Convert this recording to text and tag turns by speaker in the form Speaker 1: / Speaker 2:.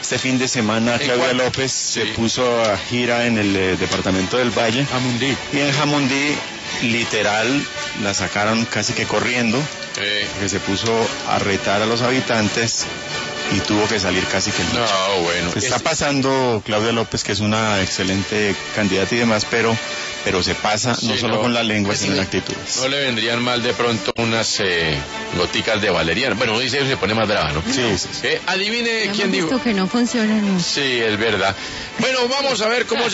Speaker 1: Este fin de semana Claudia López se puso a gira en el departamento del Valle.
Speaker 2: Jamundí.
Speaker 1: Y en Jamundí, literal, la sacaron casi que corriendo, que se puso a retar a los habitantes y tuvo que salir casi que en noche.
Speaker 2: No, bueno.
Speaker 1: Se está pasando Claudia López, que es una excelente candidata y demás, pero se pasa no solo con la lengua, sino en actitudes.
Speaker 2: No le vendrían mal de pronto unas goticas de valeriana. Bueno, dice que se pone más brava, ¿no?
Speaker 1: Sí.
Speaker 2: Adivine quién dijo.
Speaker 3: que no funciona, ¿no?
Speaker 2: Sí, es verdad. Bueno, vamos a ver cómo